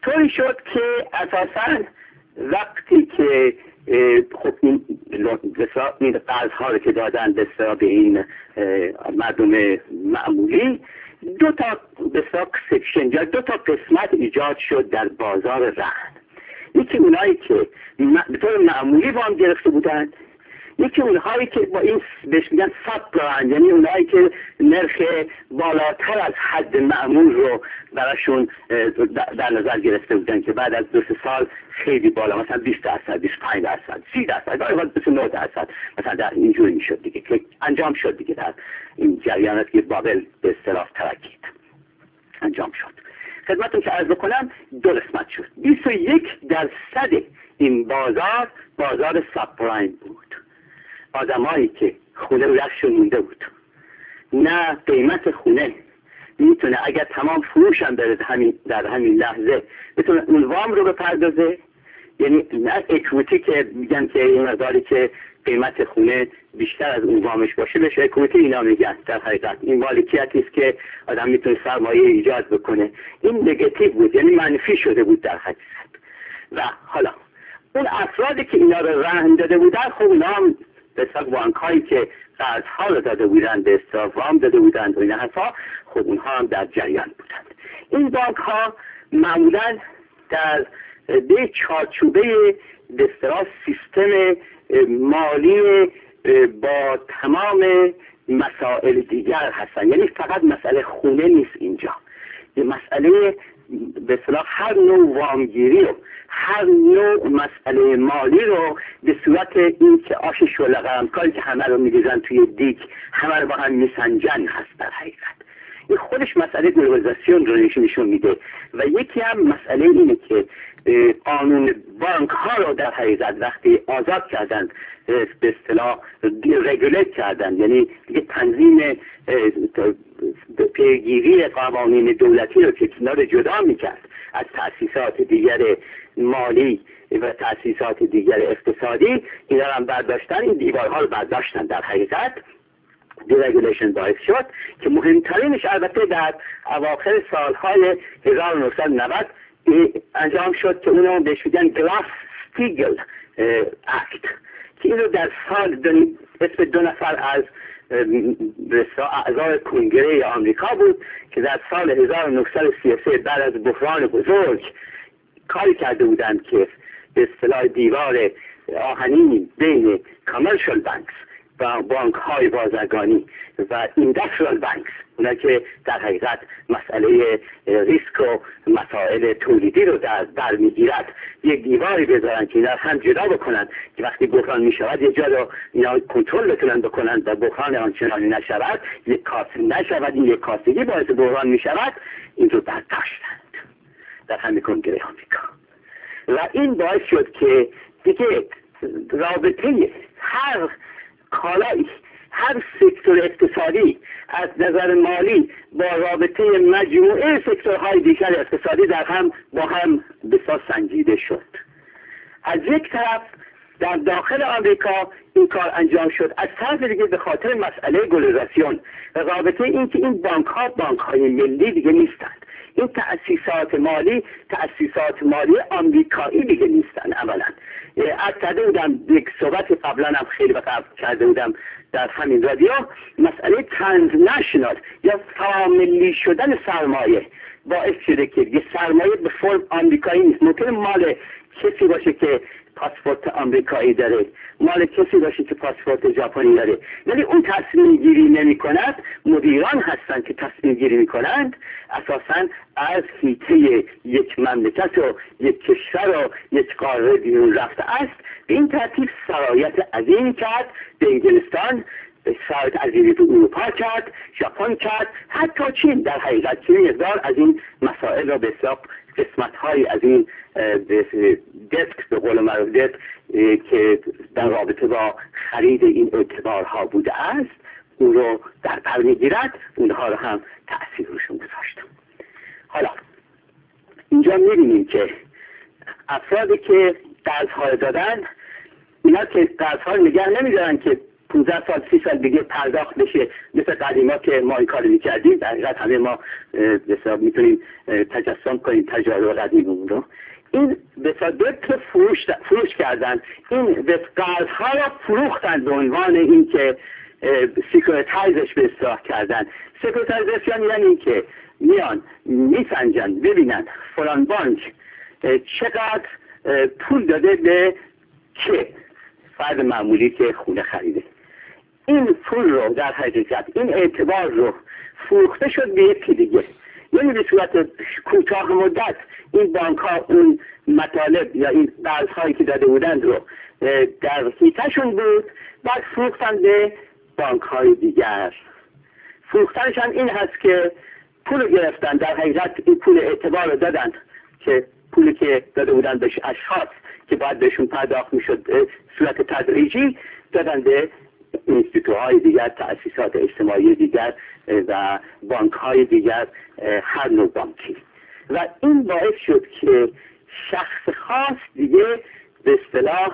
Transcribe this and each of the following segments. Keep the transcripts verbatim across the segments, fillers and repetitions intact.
طوری شد که اساساً وقتی که خب این این قرض‌ها رو که دادن به به این مردم معمولی، دو تا به اصطلاح سکشن یا دو تا قسمت ایجاد شد در بازار رهن. یکی اونایی که به طور معمولی وام گرفته بودند، یکی اونهایی که با این بهش میگن ساب پرایم، یعنی اونهایی که نرخ بالاتر از حد معمول رو براشون در نظر گرفته بودن که بعد از دو سه سال خیلی بالا، مثلا بیست درصد، بیست و پنج درصد، سی درصد، یا بیست و نه درصد مثلا در اینجوری میشد دیگه، که انجام شد دیگه در این جریانات که بابل به اصطلاح ترکید انجام شد. خدمتتون که عرض بکنم دو قسمت شد. بیست و یک درصد این بازار بازار ساب پرایم بود. آدمایی که خونه رو یخشون مونده بود، نه قیمت خونه میتونه اگر تمام فروش هم بره همین در همین لحظه بتونه اون وام رو بپردازه، یعنی نه اکویتی که میگن که این مقداری که قیمت خونه بیشتر از اون وامش باشه بشه اکویتی، اینا میگن در حقیقت این مالکیتی است که آدم میتونه سرمایه ایجاد بکنه. این نگاتیو بود، یعنی منفی شده بود در حقیقت. و حالا اون افرادی که اینا رو رهن داده بودن، خب اونا هم به اصطلاح بانک هایی که قرض‌ها رو داده بودن، به اصطلاح وام داده بودند و این حرفا، خب اونها هم در جریان بودند. این بانک ها معمولا در به چارچوبه به اصطلاح سیستم مالی با تمام مسائل دیگر هستن، یعنی فقط مسئله خونه نیست اینجا، یه مسئله به اصطلاح هر نوع وامگیری و هر نوع مسئله مالی رو به صورت این که آش شعله قرمکاری که همه رو می‌ریزن توی دیگ همه رو با هم میسنجن هست در حقیقت. این خودش مسئله گلوبالیزاسیون رو نشون میده. و یکی هم مسئله اینه که قانون بانک ها رو در حقیقت وقتی آزاد کردن، به اصطلاح رگولیت کردن، یعنی دیگه تنظیم پیگیری قوانین دولتی رو که اینا رو جدا میکرد از تأسیسات دیگر مالی و تأسیسات دیگر اقتصادی، اینا رو هم برداشتن، این دیوارها رو برداشتن در حقیقت. دیرگولیشن باعث شد که مهمترینش البته در اواخر سالهای هزار و نهصد و نود انجام شد که اونو بهش میگن گلاس استیگل اکت، که اینو در سال دن... اسم دو نفر از اعضای کنگره آمریکا بود که در سال هزار و نهصد و سی و سه بعد از بحران بزرگ کاری کرده بودند که به اصطلاح دیوار آهنی بین کامرشال بانکس و بانک های بازرگانی و ایندستریال بانکس، اونا که در حقیقت مسئله ریسک و مسائل تولیدی رو در بر میگیرد، یک دیواری بذارن که اینا هم جدا بکنن که وقتی بحران میشود یه جا رو اینا کنترل بتونن بکنن و بحران آنچنانی نشود، یک کاسه نشود، این یک کاسگی باعث بحران میشود. این رو برداشتند در همین کنگره آمریکا و این باعث شد که دیگه رابطه هر کالایی، هر سکتور اقتصادی از نظر مالی با رابطه مجموعه سکتورهای دیگر اقتصادی در هم با هم بسیار سنجیده شد. از یک طرف در داخل آمریکا این کار انجام شد، از طرف دیگه به خاطر مسئله گلوبالیزاسیون و رابطه این که این بانک ها بانک های ملی دیگه نیستند، این تأسیسات مالی تأسیسات مالی آمریکایی دیگه نیستن. اولا از کرده بودم یک صحبت قبلا هم خیلی قبل کرده بودم در همین رادیو، مسئله ترانزنشنال یا فاملی شدن سرمایه باعث شده که یه سرمایه به فرم آمریکایی نیست. ممکن مال کسی باشه که پاسپورت آمریکایی داره، مال کسی باشه که پاسپورت ژاپنی داره، ولی اون تصمیم گیری نمی کند. مدیران هستن که تصمیم گیری می کنند اساساً از حیطه یک مملکت و یک کشور و یک قاره بیرون رفته است. به این ترتیب سرایت عظیم کرد به انگلستان، به سرایت عظیمی به اروپا کرد، ژاپن کرد، حتی چین. در حقیقت چین هزار از این مسائل را به حساب قسمت های از این دسک به قول معروف دسک که در رابطه با خرید این اعتبارها بوده است اون رو در بر میگیرد، اونها رو هم تأثیر روشون گذاشتم. حالا اینجا میبینیم که افرادی که قرض ها دادن، اینا که قرض ها نگه نمیدارن که پانزده سال سی سال دیگه پرداخت بشه مثل قدیما که ما این کارو می‌کردیم. در حقیقت همه ما به حساب میتونیم تجسم کنیم تجارب قدیممون رو. این به صدق فروش فروش کردن، این به قرض‌ها را فروختن به عنوان اینکه سیکورتایزش به اصطلاح کردن. سیکورتایزیشن یعنی این که میان میسنجن ببینن فلان بانک چقدر پول داده به که فرد معمولی که خونه خریده، این پول رو در حقیقت این اعتبار رو فروخته شد به یکی دیگه. یعنی به صورت کوتاه مدت این بانک ها اون مطالب یا این قرض هایی که داده بودند رو در حیطه‌شون بود، بعد فروختن به بانک های دیگر. فروختنش هم این هست که پول رو گرفتن، در حقیقت این پول اعتبار رو دادن که پولی که داده بودن به اشخاص که باید بهشون پرداخت میشد صورت تدریجی دادن به اینستیتوهای دیگر، تأسیسات اجتماعی دیگر و بانک های دیگر، هر نوع بانکی. و این باعث شد که شخص خاص دیگه به اصطلاح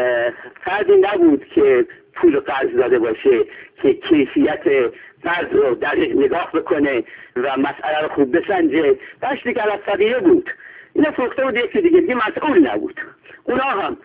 فردی نبود که پول قرض داده باشه که کیفیت قرض رو دقیق نگاه بکنه و مسئله رو خوب بسنجه. داشت دیگه از فقیه بود، اینا فروخته بود یکی دیگه دیگه مسئول نبود. اونا هم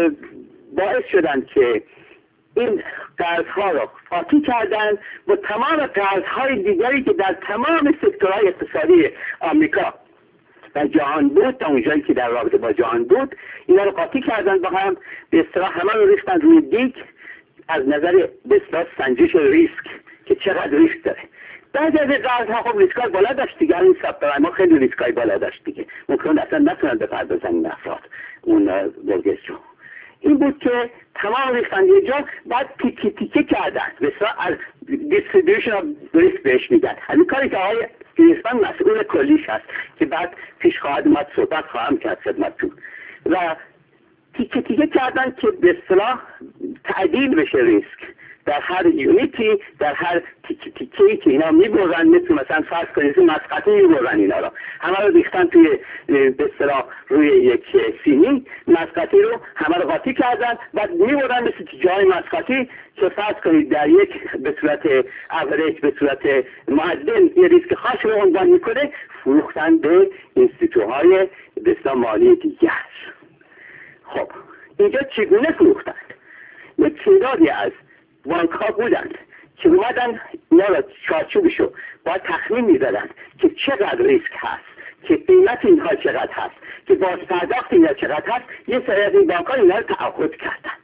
باعث شدن که این قرضها رو قاطی کردن و تمام قرضهای دیگری که در تمام سکتورهای اقتصادی آمریکا و جهان بود تا اونجایی که در رابطه با جهان بود اینا رو قاطی کردن با هم، به اصطلاح همه رو ریختن روی دیگ از نظر به اصطلاح سنجش ریسک که چقدر ریسک داره. بعد از قرضها خب ریسکای بالا داشت دیگه، این ساختار ما خیلی ریسکای بالا داشت دیگه، ممکن اصلا نتونن بپردازن این افراد اون مورگیج رو. این بود که تمام ریختن یه جا، بعد تیکه تیکه کردن به اصطلاح از دیستریبیوشن آف ریسک بهش میگن. همین کاری که آقای گریسپن مسئول کلیش هست که بعد پیش خواهد اومد صحبت خواهم کرد خدمتتون. و تیکه تیکه کردن که به اصطلاح تعدیل بشه ریسک در هر یونیتی، در هر تیکه تیکه‌ای که اینا میبرن، مثل مثلا فرض کنید مسقطی میبرن اینا رو همه رو ریختن توی به اصطلاح روی یک سینی، مسقطی رو همه رو قاطی کردن، بعد میبرن مثل جای مسقطی که فرض کنید در یک به صورت اوریج به صورت معدل یه ریسک خاص رو عنوان میکنه، فروختن به اینستیتوهای به اصطلاح مالی دیگر. خب اینجا چگونه فروختن؟ یک تعدادی از بانک ها بودند که اومدن اینا را چارچوبشو با تخمین می‌زدن که چقدر ریسک هست، که قیمت اینها چقدر هست، که باز پرداخت اینها چقدر هست. یه سری از این بانک ها اینا رو تعهد کردند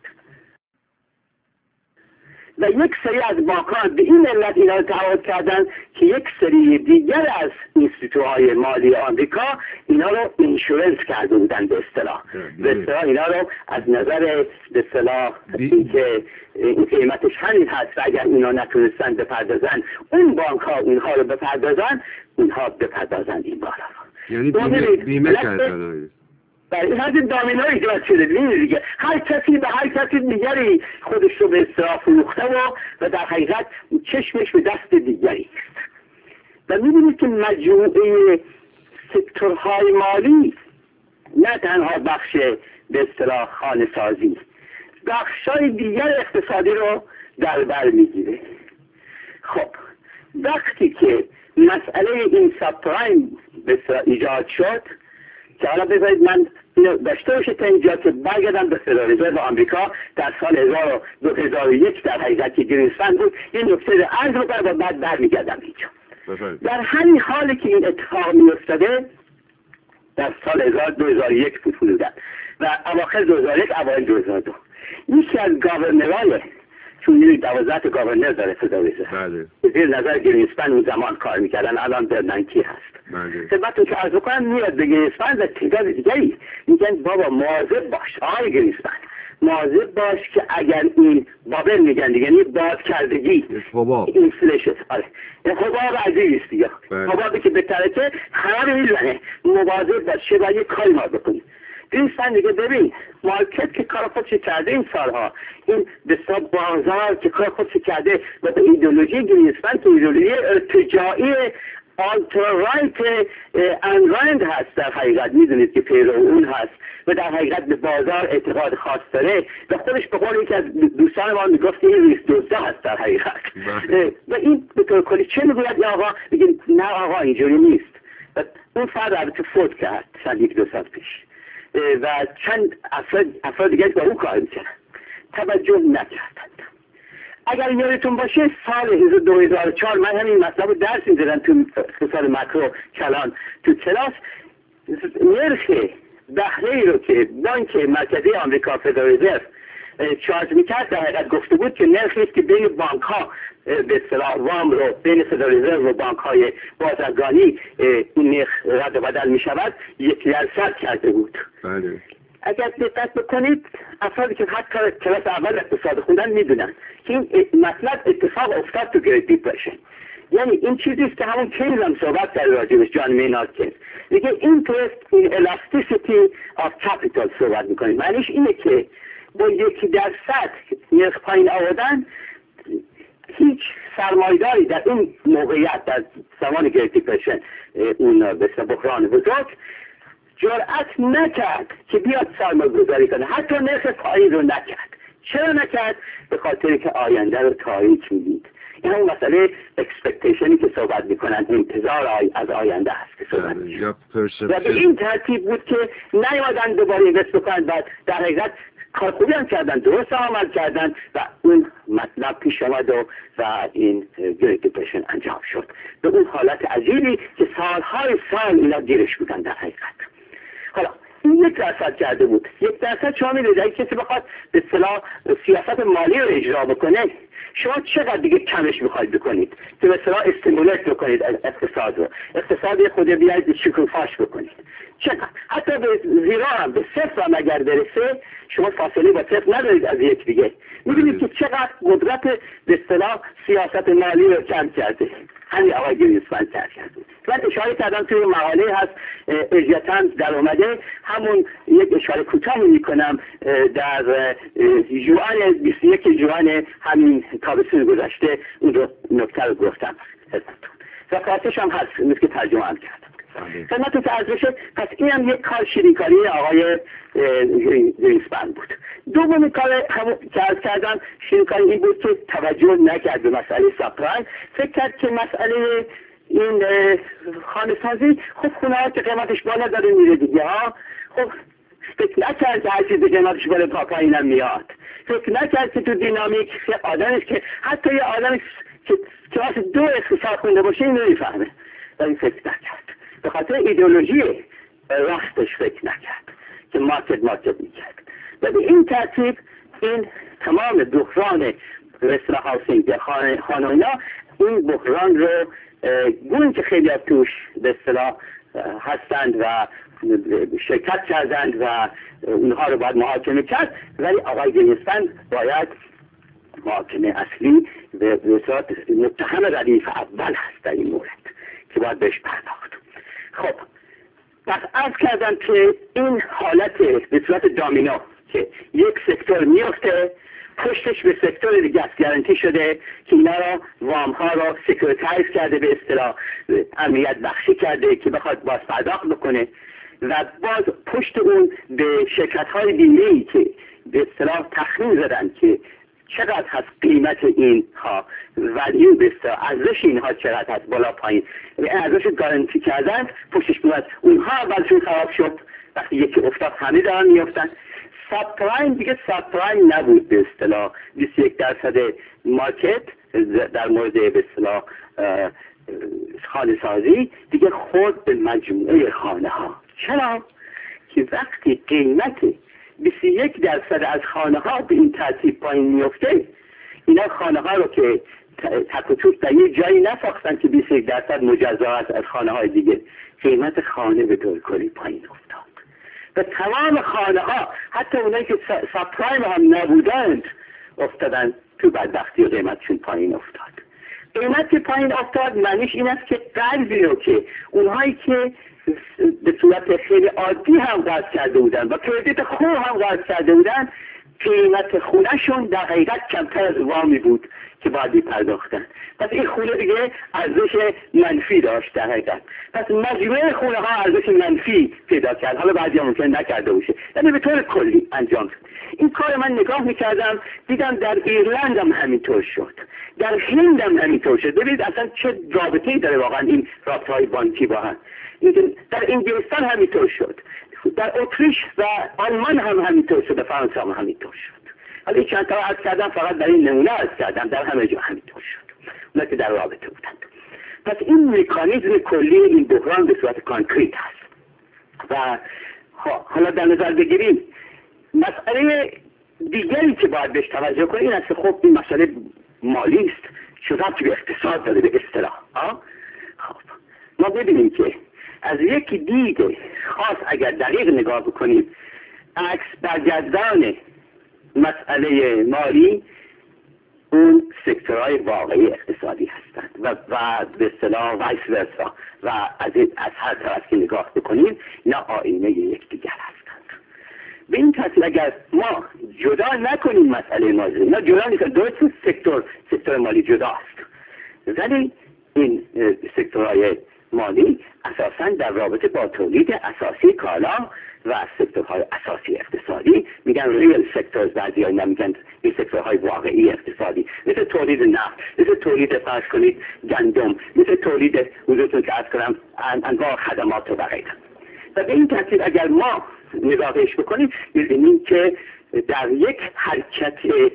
و یک سری از بانک ها به این علت اینا رو تعهد کردند که یک سری دیگر از اینستیتوهای مالی آمریکا اینا رو اینشورنس کرده بودن به اصطلاح. به اصطلاح اینا رو از نظر به اصطلاح اینکه این قیمتش همین هست و اگر اینا نتونستن بپردازن اون بانک ها اینها رو بپردازن، اونها بپردازن این بالا رو. یعنی بیمه, بیمه کردن. برای این همین دامینو ایجاد شده دیگه، هر کسی به هر کسی دیگری خودش رو به اصطلاح فروخته و و در حقیقت چشمش به دست دیگری است. و می‌بینید که مجموعه سکتورهای مالی نه تنها بخش به اصطلاح خانه سازی، بخشای دیگر اقتصادی رو در بر میگیره. خب وقتی که مسئله این ساب پرایم به اصطلاح ایجاد شد، که حالا بذارید من اینو داشته باشه تا اینجا که برگردم به فدرال رزرو آمریکا در سال دو هزار و یک در حقیقت که گریسپن بود، این نکته رو عرض بکنم و بعد برمیگردم اینجا. در همین حالی که این اتفاق میافتاده در سال دو هزار و یک بود حدوداً و اواخر دو هزار و یک اوایل دو هزار و دو، یکی از گاورنرهای، چون یه دوازده تا گاورنر داره فدرال رزرو، زیر نظر گریسپن اون زمان کار میکردن، الان برنانکی هست. خدمتتون که عرض بکنم میاد به گریسپن و تعداد دیگری میگن بابا مواظب باش آقای گریسپن، مواظب باش که اگر این بابل میگن دیگه، یعنی باز کردگی اینفلیشن، آره این حباب عزیز دیگه، حبابی که به طرفه همه رو میزنه، مواظب باش چه باید یک کاری ما بکنیم. گریسپن دیگه ببین مارکت که کار خودش کرده این سالها، این بسیار بازار که کار خودش کرده و به ایدئولوژی گریسپن که ایدئولوژی ارتجاعی آلترا رایت انرند هست، در حقیقت میدونید که پیرو اون هست و در حقیقت به بازار اعتقاد خاص داره و خودش به قول یکی از دوستان ما میگفت این ریس دزده هست در حقیقت. و این به طور کلی چه میگوید یا آقا؟ میگه نه آقا اینجوری نیست. و اون فرد البته فوت کرد چند یک دو سال پیش و چند افراد, افراد دیگه با اون کار میکنن، توجه نکردند. اگر یادتون باشه سال دو هزار و چهار من همین مطلب درس میدادم تو اقتصاد مکرو کلان تو کلاس، نرخ بهره رو که بانک مرکزی آمریکا فدرال رزرو چارج میکرد در حقیقت گفته بود که نرخی است که بین بانک ها به اصطلاح وام رو بین فدرال رزرو و بانک های بازرگانی این نرخ رد و بدل میشود یک درصد کرده بود. بله. اگر دقت بکنید افرادی که حتی کلاس اول اقتصاد خوندن میدونن که این مطلب اتفاق افتاد تو گریت دیپرشن. یعنی این چیزی است که همون کینز هم صحبت کرده راجبش، جان مینارد کینز میگه interest in elasticity of capital صحبت میکنه. معنیش اینه که با یکی درصد نرخ پایین آوردن هیچ سرمایه‌داری در این موقعیت در زمان گریت دیپرشن اون به بحران بزرگ جرأت نکرد که بیاد سرمایه گذاری کنه، حتی نرخ پایین رو نکرد. چرا نکرد؟ به خاطر که آینده رو تاریک میدید. این همون مسئله اکسپکتیشنی که صحبت میکنن، انتظار آی از آینده هست که صحبت میکنن و به این ترتیب بود که نیومدن دوباره اینوست بکنن و در حقیقت کار خوبی هم کردن، درست عمل کردن و اون مطلب پیش آمد و, و این گریت دیپرشن انجام شد به اون حالت عجیبی که سالهای سال اینا گیرش بودن در حقیقت. حالا این یک درصد کرده بود. یک درصد شما میدید اگه کسی بخواد به اصطلاح سیاست مالی رو اجرا بکنه، شما چقدر دیگه کمش میخواید بکنید که به اصطلاح استیمولیت بکنید اقتصاد رو، اقتصاد خود بیاید شکوفاش بکنید. چقدر حتی به زیرا هم به صفر هم اگر برسه شما فاصله با صفر ندارید از یک دیگه. میبینید که چقدر قدرت به اصطلاح سیاست مالی رو کم کرده. همین آقای گرینسپن کرده. من اشاره کردم توی مقاله هست اجیتن در اومده، همون یک اشاره کوتاهی میکنم در جوان بیست و یک جوان همین تابستون گذشته اون رو نکته رو گفتم خدمتتون و کارتش هم هست مثل که ترجمه هم کردم خدمتتون که عرض بشه. پس این هم یک کار شیرینکاری آقای گرینسپن بود. دومی کار که عرض کردم شیرینکاری این بود که توجه نکرد به مسئله سپلای، فکر کرد که مسئله این خانه سازی خب خونه ها که قیمتش بالا داره میره دیگه ها، خب فکر نکرد که هر چیز قیمتش بالا تا پایینم میاد. فکر نکرد که تو دینامیک آدمی که حتی یه آدمی که کلاس دو اقتصاد خونده باشه این نمیفهمه و این فکر نکرد. به خاطر ایدئولوژی رختش فکر نکرد که مارکت مارکت میکرد و به این ترتیب این تمام بحران رسل هاوسینگ در خانه خانه اینا این بحران رو گونه که خیلی از توش به اصطلاح هستند و شرکت کردند و اونها رو باید محاکمه کرد، ولی آقای گرینسپن باید محاکمه اصلی به صورت متهم ردیف اول هست در این مورد که باید بهش پرداخت. خب پس عرض کردم که این حالت به صورت دامینو که یک سکتور میفته پشتش به سکتور دیگه گارانتی شده که اینا را وام ها را سکیوریتایز کرده، به اصطلاح امنیت بخشی کرده که بخواد باز پرداخت بکنه و باز پشت اون به شرکت های بیمه‌ای که به اصطلاح تخمین زدن که چقدر هست قیمت اینها و این به اصطلاح ارزش اینها چقدر هست بالا پایین و ارزش گارانتی کردن پشتش بود. اونها اولشون خراب شد، وقتی یکی افتاد همه دارن میافتن. ساب پرایم دیگه ساب پرایم نبود، به اصطلاح بیست و یک درصد مارکت در مورد به اصطلاح خانه سازی دیگه خود به مجموعه خانه ها. چرا؟ که وقتی قیمت بیست و یک درصد از خانه ها به این ترتیب پایین میفته، اینا خانه ها رو که تک و توک در یه جایی نساختن که بیست و یک درصد مجزا است از خانه های دیگه، قیمت خانه به طور کلی پایین افتاد و تمام خانه ها حتی اونایی که ساب پرایم هم نبودند افتادن تو بدبختی و قیمتشون پایین افتاد. قیمت که پایین افتاد معنیش این است که قرضی رو که اونهایی که به صورت خیلی عادی هم قرض کرده بودن و کردیت خوب هم قرض کرده بودن قیمت خونهشون در حقیقت کمتر از وامی بود که باید میپرداختن. پس این خونه دیگه ارزش منفی داشت در حقیقت. پس مجموعه خونه ها ارزش منفی پیدا کرد. حالا بعضی ممکن نکرده باشه، یعنی به طور کلی انجام شد. این کار من نگاه میکردم دیدم در ایرلند هم همینطور شد، در هند هم همینطور شد. ببینید اصلا چه رابطه‌ای داره واقعا این رابطه‌های بانکی با هم. در انگلستان همینطور شد، در اتریش و آلمان هم همینطور شد، در فرانسه هم همینطور شد. حالا این چند تا عرض کردم فقط در این نمونه عرض کردم، در همه جا همینطور شد، اونا که در رابطه بودند. پس این مکانیزم کلی این بحران به صورت کانکریت هست. و حالا در نظر بگیریم مسئله دیگری که باید بهش توجه کنیم این است که خب این مسئله مالی است، شدت به اقتصاد داره به اصطلاح. خب ما ببینیم که از یک دید خاص اگر دقیق نگاه بکنیم، عکس برگردان مسئله مالی اون سکتورهای واقعی اقتصادی هستند و و به اصطلاح وایس ورسا و از از هر طرف که نگاه بکنیم اینا آینه یکدیگر هستند. به این ترتیب اگر ما جدا نکنیم مسئله مالی، نه جدا نیست، درست سکتور سکتور مالی جداست، ولی این سکتورهای مالی اساساً در رابطه با تولید اساسی کالا و سکتورهای اساسی اقتصادی، میگن ریل سکتورز، بعضی ها میگن این سکتورهای واقعی اقتصادی، مثل تولید نفت، مثل تولید فرض کنید گندم، مثل تولید حضورتون که عرض کنم انواع خدمات و غیره. و به این ترتیب اگر ما نگاهش بکنیم می‌بینیم که در یک حرکت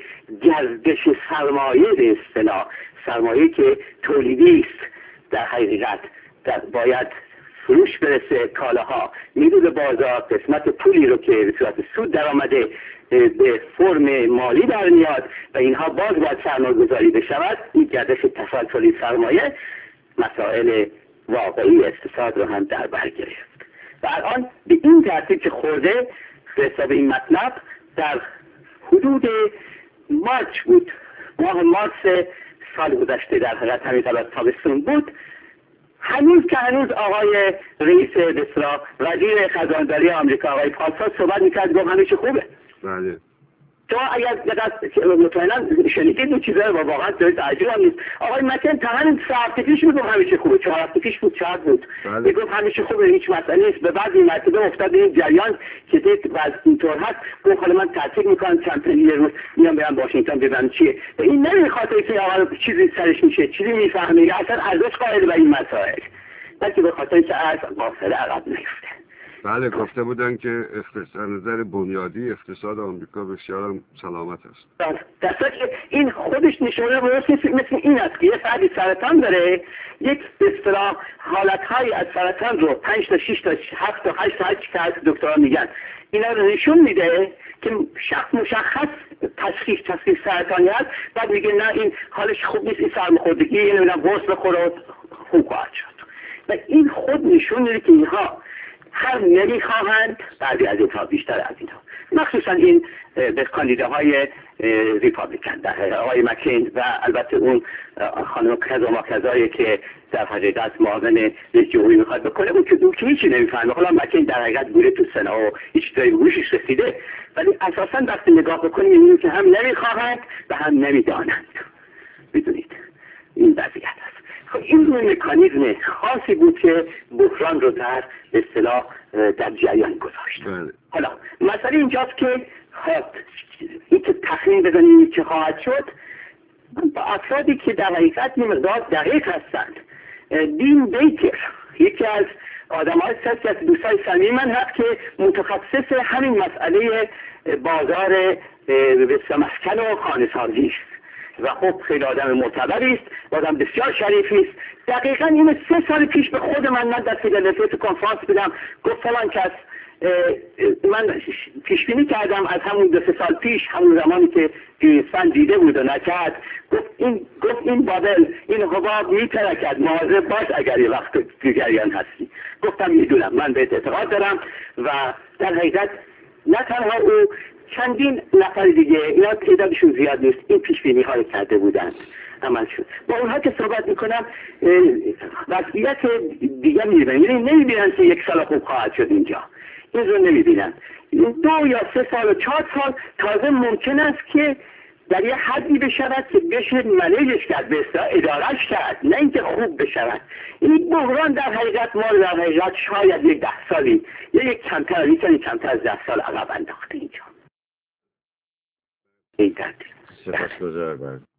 گردش سرمایه به اصطلاح، سرمایه که تولیدی است در حقیقت در باید فروش برسه کالاها، میره به بازار، قسمت پولی رو که به صورت سود در آمده به فرم مالی در میاد و اینها باز باید سرمایه گذاری بشود. این گردش تسلسلی سرمایه مسائل واقعی اقتصاد رو هم در بر گرفت و الان به این ترتیب که خورده به حساب این مطلب در حدود مارچ بود، ماه مارس سال گذشته در حقیقت همین قبل از تابستون بود، هنوز که هنوز آقای رئیس بسرا وزیر خزانداری آمریکا آقای پاسا صحبت میکرد گفت همه چی خوبه. بله. تو اگر مطمئنا شنیدید این چیزا رو واقعا دارید تعجب هم نیست. آقای مکن تا همین سه هفته پیش میگفت همه چی خوبه، چهار هفته پیش بود، چهار بود میگفت همه چی خوبه، هیچ مسئله نیست. به بعد این مرتبه افتاد این جریان که دید وضع اینطور هست، گفت حالا من تحقیق میکنم چند تا یه روز میام برم واشنگتن ببینم چیه. این نه خاطر که آقا چیزی سرش میشه، چیزی میفهمه، اصلا ارزش قائل به این مسائل، بلکه به خاطر که از قافله عقب نیفته. بله، گفته بودن که اقتصاد نظر بنیادی اقتصاد آمریکا بسیار سلامت است. درسته که این خودش نشونه درست نیست، مثل این است که یه فردی سرطان داره، یک به اصطلاح حالت‌هایی از سرطان رو پنج تا شش تا هفت تا هشت تا هشت تا دکترها میگن اینا رو نشون میده که شخص مشخص تشخیص تشخیص سرطانی هست، بعد میگه نه این حالش خوب نیست، این سرماخوردگی، این نمیدونم قرص بخوره خوب خواهد شد. و این خود نشون میده که اینها هم نمیخواهند، بعضی از اینها بیشتر از اینها، مخصوصا این به کاندیداهای ریپابلیکن در آقای مکین و البته اون خانم کذا ما کذایی که در حقیقت معاون رئیس جمهوری میخواد بکنه، اون که دور که هیچی نمیفهمه. حالا مکین در حقیقت بوده تو سنا و هیچ چیزایی گوشش رسیده، ولی اساسا وقتی نگاه بکنیم میبینیم که هم نمیخواهند و هم نمیدانند. بدونید این وضعیت است. این مکانیزم خاصی بود که بحران رو در اصطلاح در جریان گذاشت. حالا مسئله اینجاست که این که تخمین بزنیم چه خواهد شد، با افرادی که در حقیقت یه مقدار دقیق هستند. دین بیکر یکی از آدم‌های سرسی از دوستای صمیمی من هست که متخصص همین مسئله بازار مسکن و خانه‌سازی است و خب خیلی آدم معتبری است، آدم بسیار شریفی است. دقیقاً این سه سال پیش به خود من من در فیلادلفیا تو کنفرانس بودم، گفت فلان کس، من پیش بینی کردم از همون دو سه سال پیش، همون زمانی که گرینسپن دیده بود و نکرد، گفت این گفت این بابل، این حباب میترکد، مواظب باش اگر یه وقت دیگریان هستی. گفتم میدونم، من بهت اعتقاد دارم و در حقیقت نه تنها او، چندین نفر دیگه، اینا تعدادشون زیاد نیست، این پیش بینی های کرده بودند، عمل شد. با اونها که صحبت میکنم وضعیت دیگه میبینن، یعنی نمیبینن که یک سال خوب خواهد شد اینجا. این رو نمیبینن. دو یا سه سال و چهار سال تازه ممکن است که در یه حدی بشود که بشه منیجش کرد، به اصطلاح ادارش کرد، نه اینکه خوب بشود. این بحران در حقیقت ما در حقیقت شاید یک ده سالی یا یک کمتر یک کمتر از ده سال عقب انداخته اینجا. این درد. سپاسگزارم.